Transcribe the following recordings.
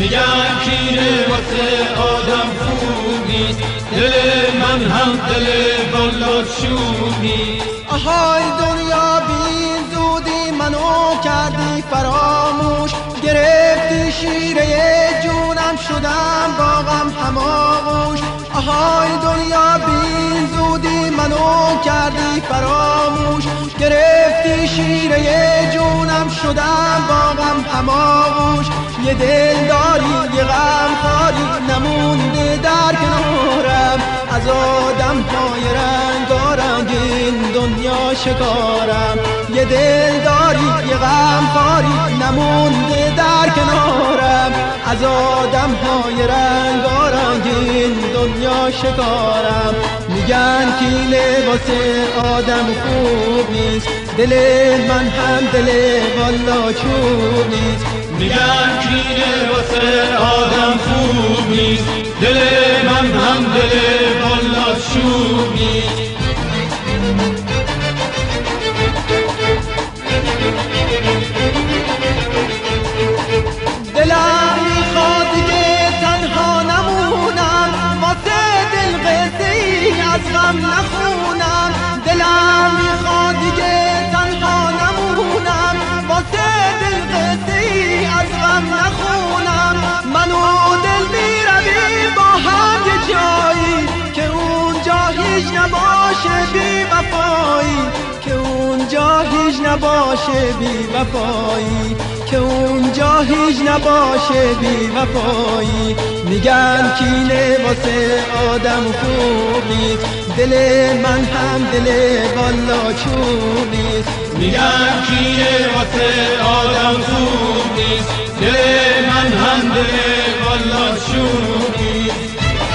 میگن کینه واسه آدم خوب نیست، دل من هم دل والا شوم نیست. آهای دنیا بی زودی منو کردی فراموش، گرفتی شیره جونم شدم با غم هماغوش. آهای دنیا بی زودی منو کردی فراموش، گرفتی شیره جونم شدم با غم هماغوش. یه دل داری یه غم خاری نمونده در کنارم، از آدم های رنگارنگ این دنیا شکارم. یه دل داری یه غم خاری نمونده در کنارم، از آدم های رنگارنگ این دنیا شکارم. میگن کینه واسه آدم خوب نیست، دل من هم دل والا چوب نیست. میگن کینه واسه آدم خوب نیست، دل من هم دل والا شوم نیست. دلم میخواد دیگه تنها نمونم، واسه دل قصه ای از غم نخونم. دلم میخواد دیگه تنها نمونم، واسه دل قصه ای از غم نخونم. من و دل میرویم با هم یه جایی که اونجا هیچ نباشه بی وفایی، که اونجا هیچ نباشه بی وفایی، که اونجا هیچ نباشه بی وفایی. میگن کینه واسه آدم خوب نیست، دل من هم دل والا چوب نیست. میگن کینه واسه آدم خوب نیست، دل من هم دل والا شوم نیست.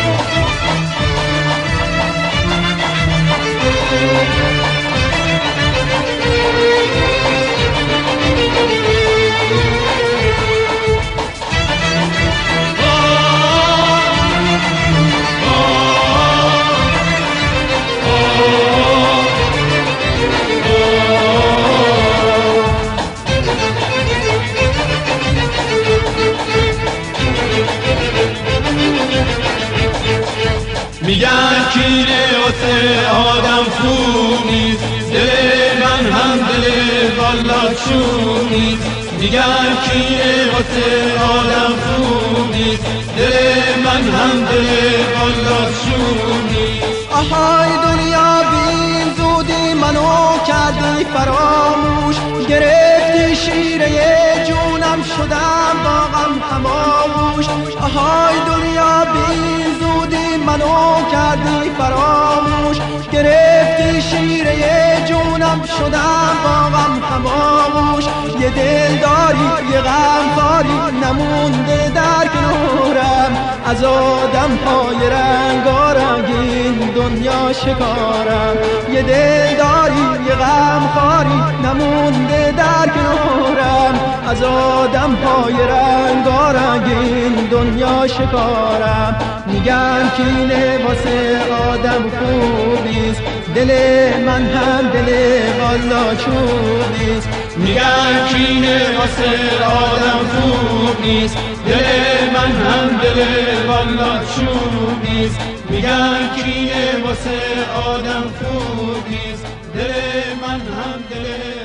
میگن کینه واسه آدم خوب نیست، دل من هم دل والا شوم نیست. میگن کینه واسه آدم خوب نیست، دل من هم دل والا شوم نیست. آهای دنیا بی زودی منو کردی فراموش، گرفتی شیره جونم شدم با غم هماغوش. آهای دنیا بی زودی منو کردی فراموش، گرفتی شیره جونم شدم با غم هماغوش. یه دل داری یه غم خاری نمونده در کنارم، از آدم های رنگارنگ این دنیا شکارم. یه دل داری یه غم خاری نمونده در کنارم، از آدم های رنگارنگ این دنیا شکارم. میگن کینه واسه آدم خوب نیست، دل من هم دل والا چوب نیست. میگن کینه واسه آدم خوب نیست، دل من هم دل والا شوم نیست. میگن کینه واسه آدم خوب نیست، دل من هم دل